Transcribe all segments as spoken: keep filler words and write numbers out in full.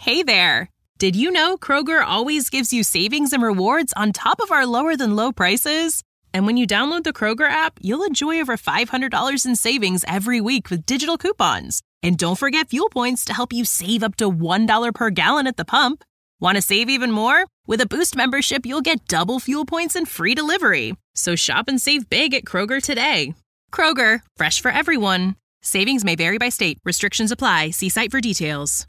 Hey there! Did you know Kroger always gives you savings and rewards on top of our lower-than-low prices? And when you download the Kroger app, you'll enjoy over five hundred dollars in savings every week with digital coupons. And don't forget fuel points to help you save up to one dollar per gallon at the pump. Want to save even more? With a Boost membership, you'll get double fuel points and free delivery. So shop and save big at Kroger today. Kroger, fresh for everyone. Savings may vary by state. Restrictions apply. See site for details.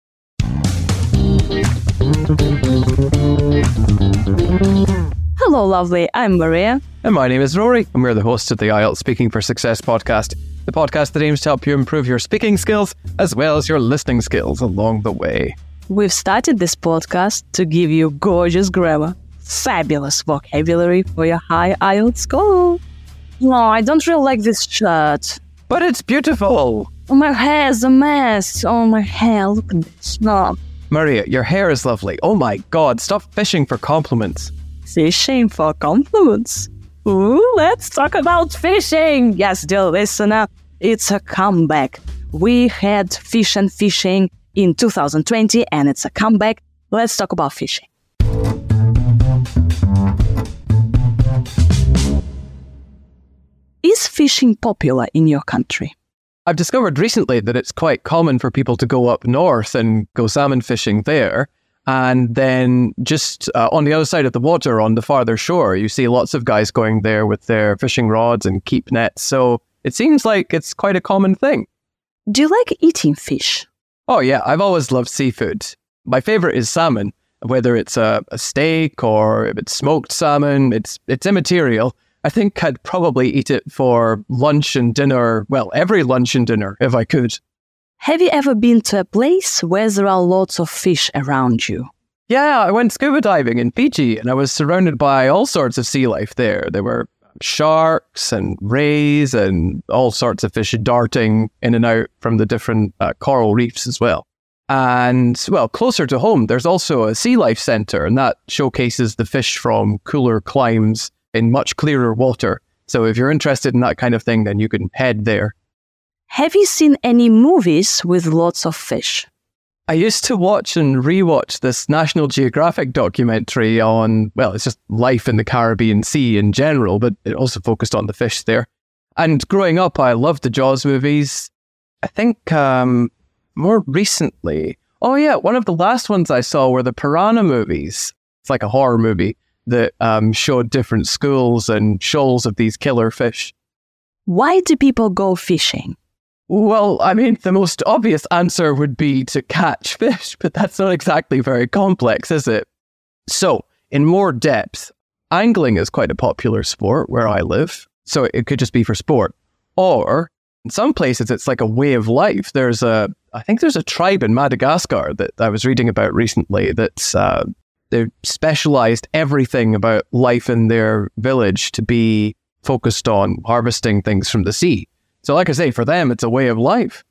Hello, lovely. I'm Maria. And my name is Rory, and we're the hosts of the I E L T S Speaking for Success podcast, the podcast that aims to help you improve your speaking skills as well as your listening skills along the way. We've started this podcast to give you gorgeous grammar, fabulous vocabulary for your high I E L T S goal. No, I don't really like this shirt. But it's beautiful! Oh, my hair's a mess. Oh, my hair, look at this. No. Maria, your hair is lovely. Oh my god, stop fishing for compliments. Fishing for compliments? Ooh, let's talk about fishing. Yes, dear listener, it's a comeback. We had Fish and Fishing in two thousand twenty, and it's a comeback. Let's talk about fishing. Is fishing popular in your country? I've discovered recently that it's quite common for people to go up north and go salmon fishing there. And then just uh, on the other side of the water, on the farther shore, you see lots of guys going there with their fishing rods and keep nets. So it seems like it's quite a common thing. Do you like eating fish? Oh yeah, I've always loved seafood. My favorite is salmon, whether it's a, a steak or if it's smoked salmon, it's it's immaterial. I think I'd probably eat it for lunch and dinner, well, every lunch and dinner, if I could. Have you ever been to a place where there are lots of fish around you? Yeah, I went scuba diving in Fiji, and I was surrounded by all sorts of sea life there. There were sharks and rays and all sorts of fish darting in and out from the different uh, coral reefs as well. And, well, closer to home, there's also a sea life centre, and that showcases the fish from cooler climes in much clearer water. So if you're interested in that kind of thing, then you can head there. Have you seen any movies with lots of fish? I used to watch and rewatch this National Geographic documentary on, well, it's just life in the Caribbean Sea in general, but it also focused on the fish there. And growing up, I loved the Jaws movies. I think um, more recently, oh yeah, one of the last ones I saw were the Piranha movies. It's like a horror movie that um, showed different schools and shoals of these killer fish. Why do people go fishing? Well, I mean, the most obvious answer would be to catch fish, but that's not exactly very complex, is it? So, in more depth, angling is quite a popular sport where I live, so it could just be for sport. Or, in some places, it's like a way of life. There's a, I think there's a tribe in Madagascar that I was reading about recently that's, uh, they've specialized everything about life in their village to be focused on harvesting things from the sea. So like I say, for them, it's a way of life.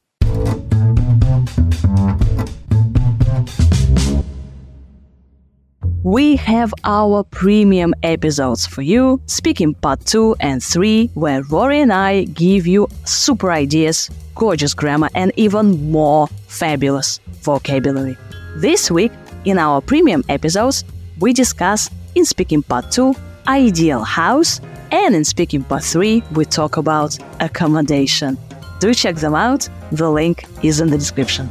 We have our premium episodes for you, Speaking Part two and three, where Rory and I give you super ideas, gorgeous grammar, and even more fabulous vocabulary. This week, in our premium episodes, we discuss, in Speaking Part two, ideal house, and in Speaking Part three, we talk about accommodation. Do check them out. The link is in the description.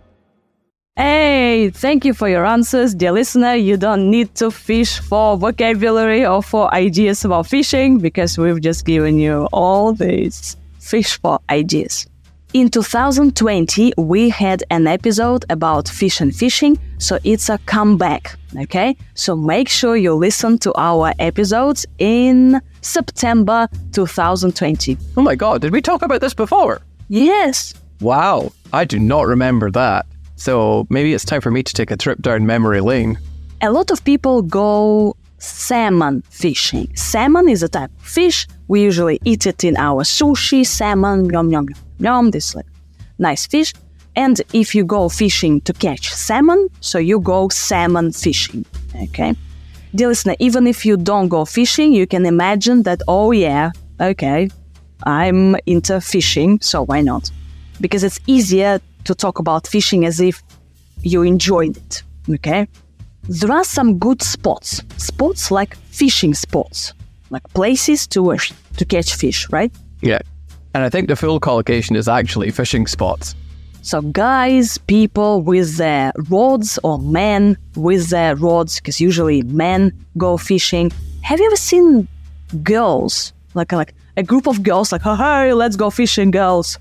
Hey, thank you for your answers, dear listener. You don't need to fish for vocabulary or for ideas about fishing because we've just given you all these fish for ideas. In two thousand twenty, we had an episode about fish and fishing, so it's a comeback, okay? So make sure you listen to our episodes in September two thousand twenty. Oh my god, did we talk about this before? Yes. Wow, I do not remember that. So maybe it's time for me to take a trip down memory lane. A lot of people go salmon fishing. Salmon is a type of fish. We usually eat it in our sushi, salmon, yum, yum, yum, yum, this like nice fish. And if you go fishing to catch salmon, so you go salmon fishing, okay? Dear listener, even if you don't go fishing, you can imagine that, oh yeah, okay, I'm into fishing, so why not? Because it's easier to talk about fishing as if you enjoyed it, okay? There are some good spots, spots like fishing spots, like places to uh, to catch fish, right? Yeah. And I think the full collocation is actually fishing spots. So guys, people with their rods, or men with their rods, because usually men go fishing. Have you ever seen girls, like like a group of girls, like, oh, hey, let's go fishing, girls?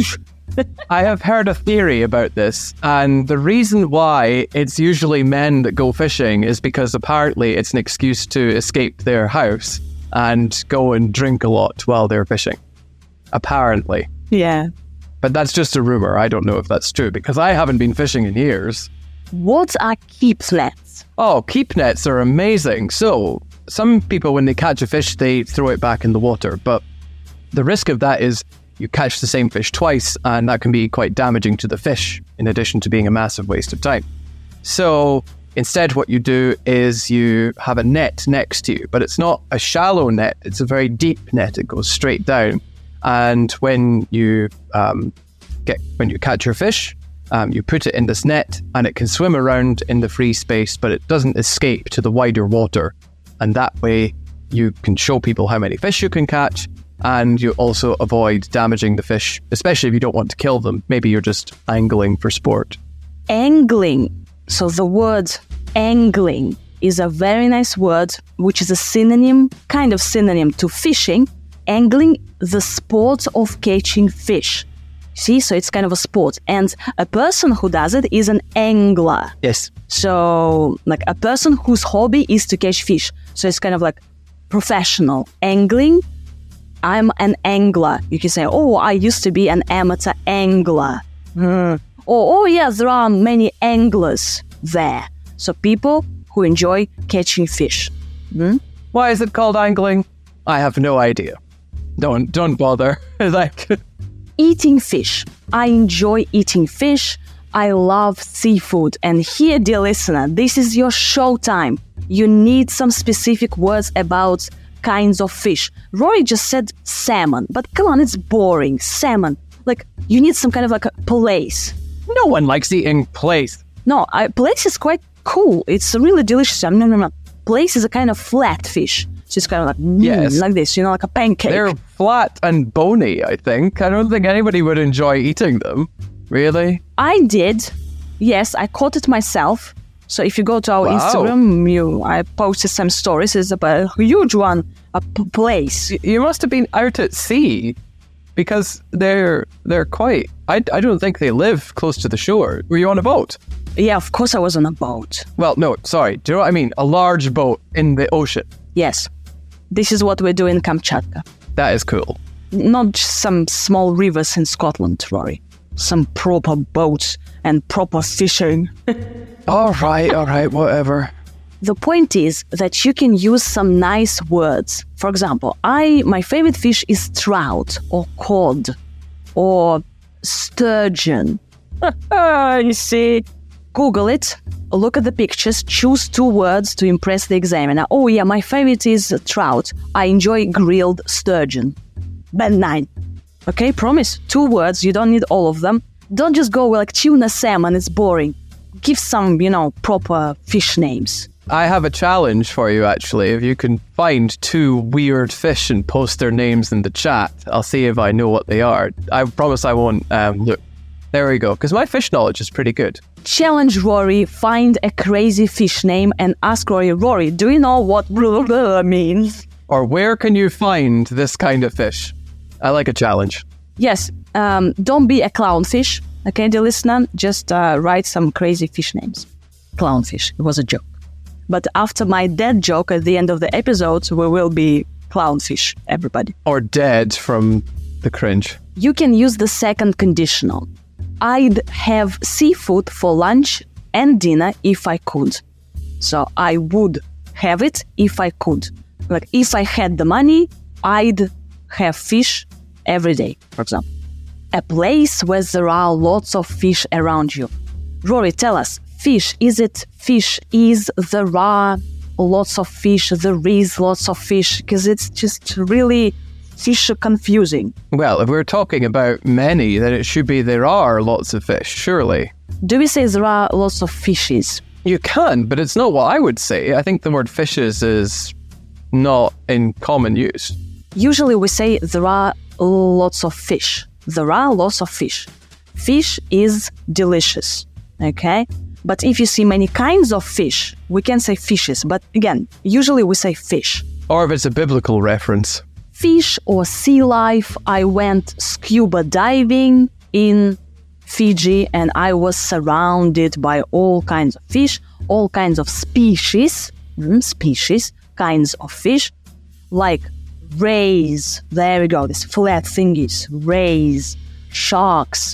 I have heard a theory about this, and the reason why it's usually men that go fishing is because apparently it's an excuse to escape their house and go and drink a lot while they're fishing. Apparently. Yeah. But that's just a rumor. I don't know if that's true, because I haven't been fishing in years. What are keep nets? Oh, keep nets are amazing. So, some people, when they catch a fish, they throw it back in the water. But the risk of that is you catch the same fish twice, and that can be quite damaging to the fish, in addition to being a massive waste of time. So, instead, what you do is you have a net next to you, but it's not a shallow net. It's a very deep net. It goes straight down. And when you um, get when you catch your fish, um, you put it in this net, and it can swim around in the free space, but it doesn't escape to the wider water. And that way, you can show people how many fish you can catch, and you also avoid damaging the fish, especially if you don't want to kill them. Maybe you're just angling for sport. Angling. So the word angling is a very nice word, which is a synonym, kind of synonym to fishing. Angling, the sport of catching fish. See, so it's kind of a sport. And a person who does it is an angler. Yes. So, like a person whose hobby is to catch fish. So it's kind of like professional. Angling, I'm an angler. You can say, oh, I used to be an amateur angler. Mm. Or, oh, yeah, there are many anglers there. So people who enjoy catching fish. Mm? Why is it called angling? I have no idea. Don't don't bother. Like eating fish. I enjoy eating fish. I love seafood. And here, dear listener, this is your showtime. You need some specific words about kinds of fish. Rory just said salmon, but come on, it's boring. Salmon. Like, you need some kind of like a place. No one likes eating plaice. No, I, plaice is quite cool. It's really delicious. No, no, no. Plaice is a kind of flat fish. So it's kind of like, mm, yes. like this, you know, like a pancake. They're flat and bony, I think. I don't think anybody would enjoy eating them. Really? I did. Yes, I caught it myself. So if you go to our wow. Instagram, you, I posted some stories. It's about a huge one, a p- place. You must have been out at sea, because they're they're quite... I, I don't think they live close to the shore. Were you on a boat? Yeah, of course I was on a boat. Well, no, sorry. Do you know what I mean? A large boat in the ocean. Yes. This is what we do in Kamchatka. That is cool. Not just some small rivers in Scotland, Rory. Some proper boats and proper fishing. all right, all right, whatever. The point is that you can use some nice words. For example, I my favorite fish is trout or cod or sturgeon. You see? Google it, look at the pictures, choose two words to impress the examiner. Oh yeah, my favorite is trout. I enjoy grilled sturgeon. Band nine. Okay, promise. Two words, you don't need all of them. Don't just go like tuna, salmon, it's boring. Give some, you know, proper fish names. I have a challenge for you, actually. If you can find two weird fish and post their names in the chat, I'll see if I know what they are. I promise I won't um, look. There we go, because my fish knowledge is pretty good. Challenge Rory, find a crazy fish name and ask Rory, Rory, do you know what blah, blah, blah means? Or where can you find this kind of fish? I like a challenge. Yes, um, don't be a clownfish, okay, dear listener? Just uh, write some crazy fish names. Clownfish, it was a joke. But after my dead joke at the end of the episode, we will be clownfish, everybody. Or dead from the cringe. You can use the second conditional. I'd have seafood for lunch and dinner if I could. So I would have it if I could. Like if I had the money, I'd have fish every day, for example. A place where there are lots of fish around you. Rory, tell us, fish, is it fish? Is there are lots of fish? There is lots of fish? Because it's just really fish confusing. Well, if we're talking about many, then it should be there are lots of fish, surely. Do we say there are lots of fishes? You can, but it's not what I would say. I think the word fishes is not in common use. Usually we say there are lots of fish. There are lots of fish. Fish is delicious, okay? But if you see many kinds of fish, we can say fishes. But again, usually we say fish. Or if it's a biblical reference. Fish or sea life. I went scuba diving in Fiji and I was surrounded by all kinds of fish, all kinds of species, mm, species, kinds of fish, like rays, there we go, these flat thingies, rays, sharks,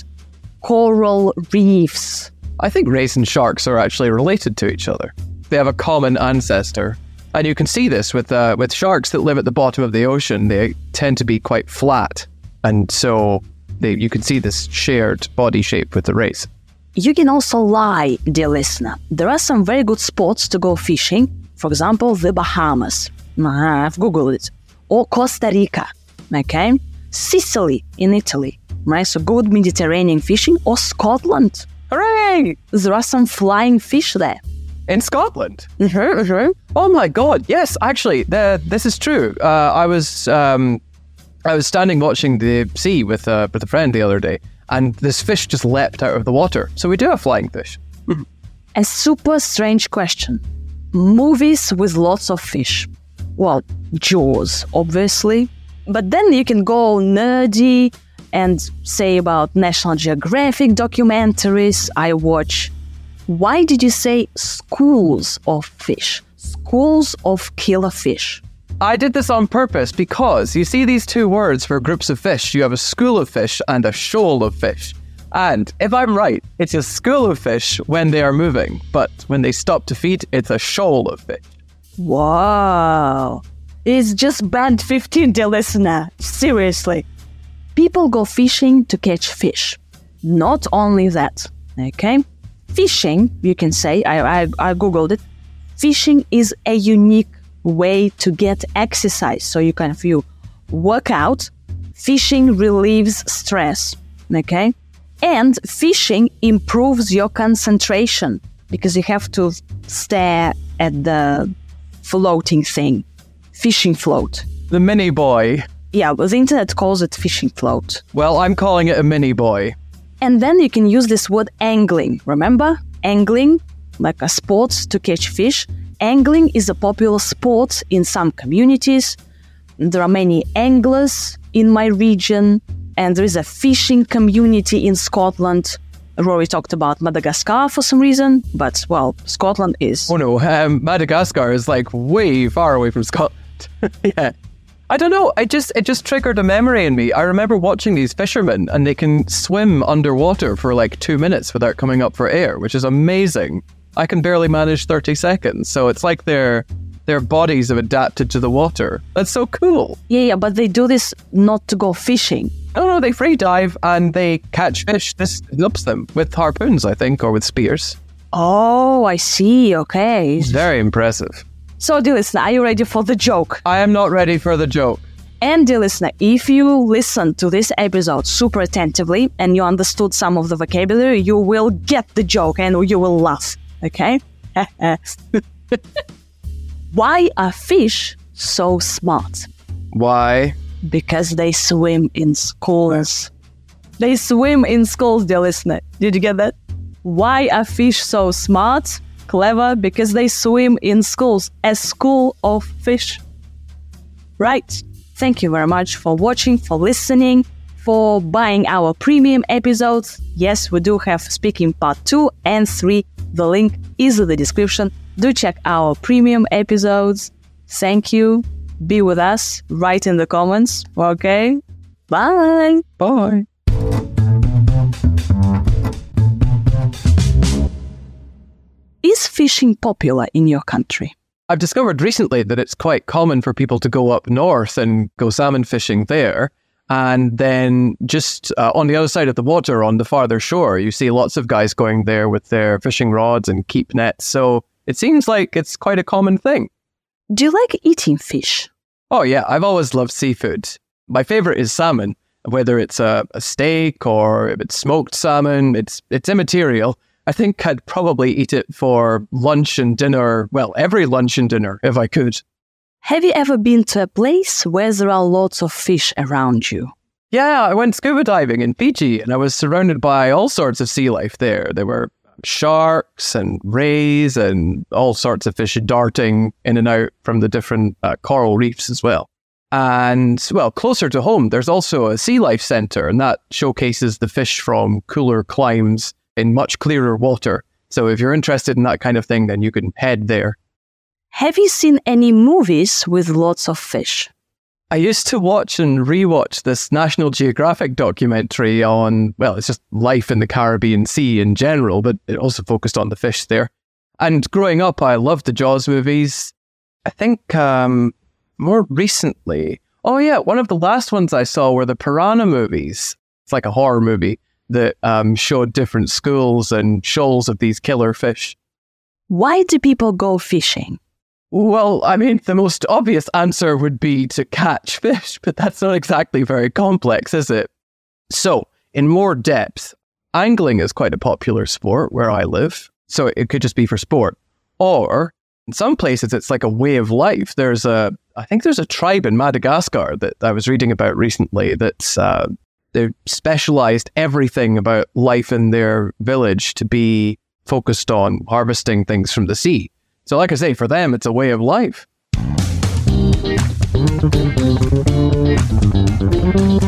coral reefs. I think rays and sharks are actually related to each other. They have a common ancestor. And you can see this with uh, with sharks that live at the bottom of the ocean. They tend to be quite flat. And so they, you can see this shared body shape with the rays. You can also lie, dear listener. There are some very good spots to go fishing. For example, the Bahamas. I've Googled it. Or Costa Rica, okay? Sicily in Italy, right? So good Mediterranean fishing. Or Scotland. Hooray! There are some flying fish there. In Scotland? Mm-hmm, mm-hmm. Oh my God, yes, actually, the, this is true. Uh, I was um, I was standing watching the sea with, uh, with a friend the other day, and this fish just leapt out of the water. So we do have flying fish. A super strange question. Movies with lots of fish. Well, Jaws, obviously. But then you can go nerdy and say about National Geographic documentaries I watch. Why did you say schools of fish? Schools of killer fish. I did this on purpose because you see these two words for groups of fish. You have a school of fish and a shoal of fish. And if I'm right, it's a school of fish when they are moving, but when they stop to feed, it's a shoal of fish. Wow. It's just band fifteen, dear listener. Seriously. People go fishing to catch fish. Not only that, okay? Fishing, you can say, I, I, I Googled it, fishing is a unique way to get exercise. So you kind of, you work out, fishing relieves stress, okay? And fishing improves your concentration because you have to stare at the floating thing, fishing float. The mini boy. Yeah, but the internet calls it fishing float. Well, I'm calling it a mini boy. And then you can use this word angling. Remember? Angling, like a sport to catch fish. Angling is a popular sport in some communities. There are many anglers in my region. And there is a fishing community in Scotland. Rory talked about Madagascar for some reason. But, well, Scotland is... Oh no, um, Madagascar is like way far away from Scotland. Yeah. I don't know, I just it just triggered a memory in me. I remember watching these fishermen and they can swim underwater for like two minutes without coming up for air, which is amazing. I can barely manage thirty seconds, so it's like their their bodies have adapted to the water. That's so cool. Yeah, yeah, but they do this not to go fishing. No, no, they free dive and they catch fish. This helps them with harpoons, I think, or with spears. Oh, I see, okay. It's very impressive. So, dear listener, are you ready for the joke? I am not ready for the joke. And, dear listener, if you listen to this episode super attentively and you understood some of the vocabulary, you will get the joke and you will laugh, okay? Why are fish so smart? Why? Because they swim in schools. They swim in schools, dear listener. Did you get that? Why are fish so smart? Clever, because they swim in schools. A school of fish. Right. Thank you very much for watching, for listening, for buying our premium episodes. Yes, we do have Speaking Part two and three. The link is in the description. Do check our premium episodes. Thank you. Be with us. Write in the comments. Okay? Bye. Bye. Is fishing popular in your country? I've discovered recently that it's quite common for people to go up north and go salmon fishing there. And then just uh, on the other side of the water, on the farther shore, you see lots of guys going there with their fishing rods and keep nets. So it seems like it's quite a common thing. Do you like eating fish? Oh yeah, I've always loved seafood. My favorite is salmon, whether it's a, a steak or if it's smoked salmon, it's it's immaterial. I think I'd probably eat it for lunch and dinner, well, every lunch and dinner, if I could. Have you ever been to a place where there are lots of fish around you? Yeah, I went scuba diving in Fiji, and I was surrounded by all sorts of sea life there. There were sharks and rays and all sorts of fish darting in and out from the different uh, coral reefs as well. And, well, closer to home, there's also a sea life centre, and that showcases the fish from cooler climes in much clearer water. So if you're interested in that kind of thing, then you can head there. Have you seen any movies with lots of fish? I used to watch and rewatch this National Geographic documentary on, well, it's just life in the Caribbean Sea in general, but it also focused on the fish there. And growing up, I loved the Jaws movies. I think um, more recently, oh yeah, one of the last ones I saw were the Piranha movies. It's like a horror movie that um, showed different schools and shoals of these killer fish. Why do people go fishing? Well, I mean, the most obvious answer would be to catch fish, but that's not exactly very complex, is it? So, in more depth, angling is quite a popular sport where I live, so it could just be for sport. Or, in some places, it's like a way of life. There's a, I think there's a tribe in Madagascar that I was reading about recently that's, uh, they've specialized everything about life in their village to be focused on harvesting things from the sea. So like I say, for them, it's a way of life.